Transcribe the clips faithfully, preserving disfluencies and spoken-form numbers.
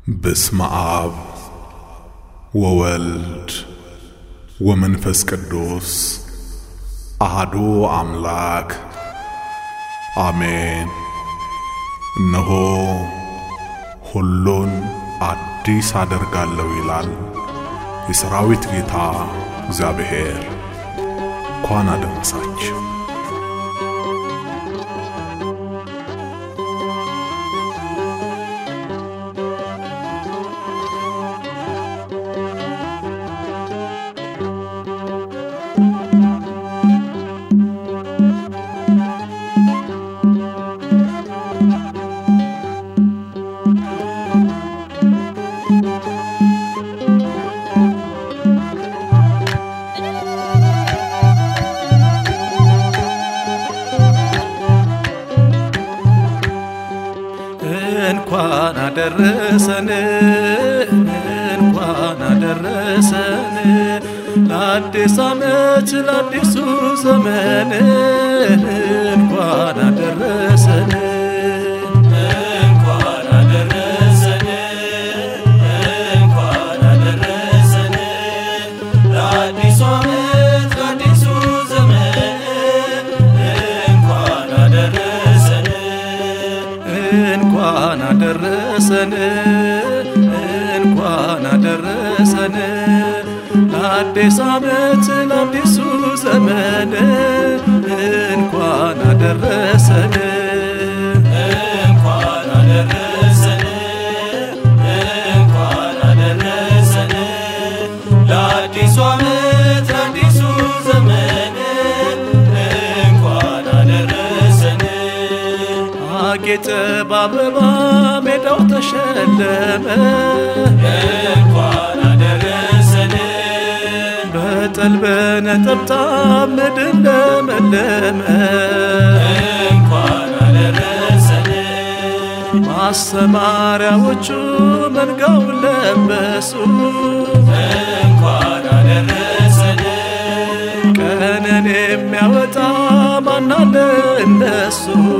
بسم آب وولد ومنفس قدوس أحدو أملاك آمين إنه ሁሉን አዲስ አደርጋለሁ ይላል የሰራዊት ጌታ እግዚአብሔር። እንኳን አደረሳችሁ። እንኳን አደረሰን እንኳን አደረሰን ለአዲስ ዓመት ለአዲሱ ዘመን እንኳን አደረሰን እንኳን አደረሰን እንኳን አደረሰን ለአዲሱ ዓመት ለአዲሱ ዘመን እንኳን አደረሰን እንኳን አደረሰን እንኳን አደረሰን ለአዲስ ዓመት ለአዲሱ ዘመን እንኳን አደረሰን እንኳን አደረሰን እንኳን አደረሰን ለአዲሱ ዓመት ለአዲሱ ዘመን እንኳን አደረሰን አጌጠ በአበባ ሜዳው ተሸለመ እንኳን አደረሰን በጠል በነጠብጣብ ምድር ለመለመ እንኳን አደረሰን ማሰማሪያዎቹ መንጋውን ለበሱ እንኳን አደረሰን ቀንን የሚያወጣ ማን አለ እንደሱ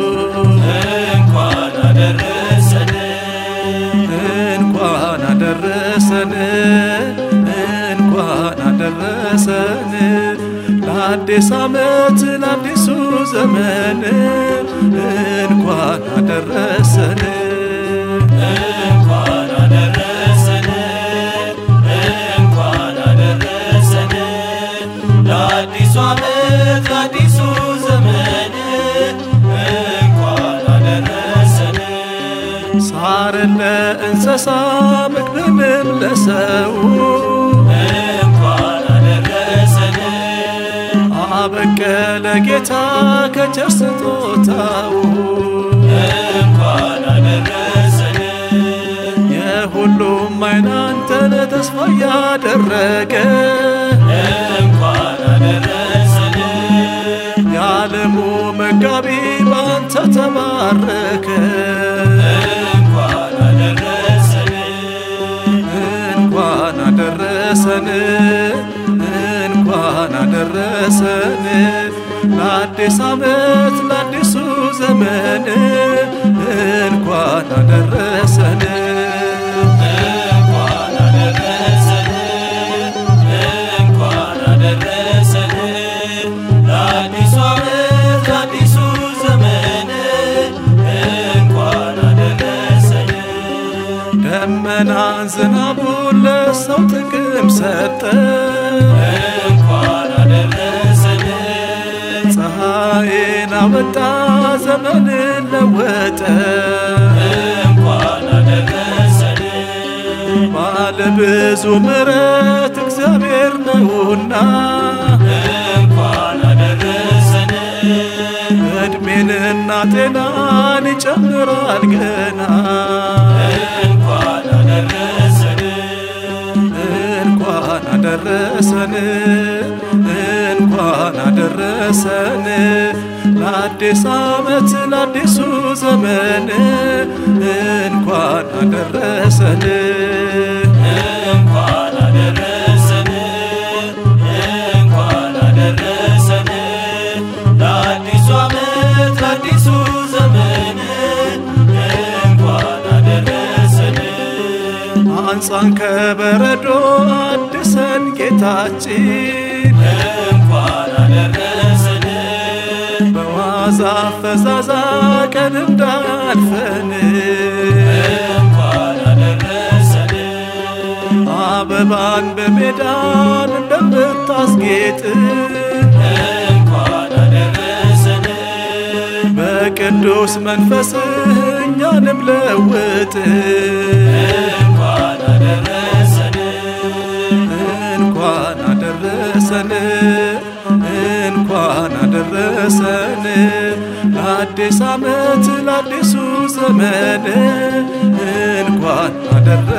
እንኳን አደረሰን እንኳን አደረሰን እንኳን አደረሰን ለአዲስ ዓመት ለአዲሱ ዘመን እንኳን አደረሰን እንኳን አደረሰን እንኳን አደረሰን ለአዲሱ ዓመት ለአዲሱ ዘመን እንኳን አደረሰን ሳርን ለእንስሳ ምግብንም ለሰው እንኳን አደረሰን አበቀለ ጌታ ከቸር ስጦታው እንኳን አደረሰን የሁሉም ዓይን አንተን ተስፋ ያደረገ እንኳን አደረሰን የዓለሙ መጋቢ ባንተ ተባረከ እንኳን አደረሰን እንኳን አደረሰን እንኳን አደረሰን ለአዲስ ዓመት ለአዲሱ ዘመን እንኳን አደረሰን እንኳን አደረሰን እንኳን አደረሰን ለአዲሱ ዓመት ለአዲሱ ዘመን እንኳን አደረሰን ደመናን ዝናቡን ለሰው ጥቅም ሰጠ እንኳን አደረሰን ፀሐይን አወጣ ዘመንን ለወጠ እንኳን አደረሰን ባለ ብዙ ምሕረት እግዚአብሔር ነውና እንኳን አደረሰን ዕድሜንና ጤናን ይጨምራል ገና እንኳን አደረሰን እንኳን አደረሰን እንኳን አደረሰን ለአዲስ ዓመት ለአዲሱ ዘመን እንኳን አደረሰን እንኳን አደረሰን እንኳን አደረሰን ለአዲሱ ዓመት ለአዲሱ ዘመን እንኳን አደረሰን አንጻን ከበረዶ አድሰን ጌታችን እንኳን አደረሰን በዋዛ ፈዛዛ ቀን እንዳልፈን እንኳን አደረሰን አበባን በሜዳን እንደምታስጌጥ እንኳን አደረሰን በቅዱስ መንፈስህ እኛንም ለውጥ እንኳን አደረሰን እንኳን አደረሰን እንኳን አደረሰን ለአዲስ ዓመት ለአዲሱ ዘመን እንኳን አደረሰን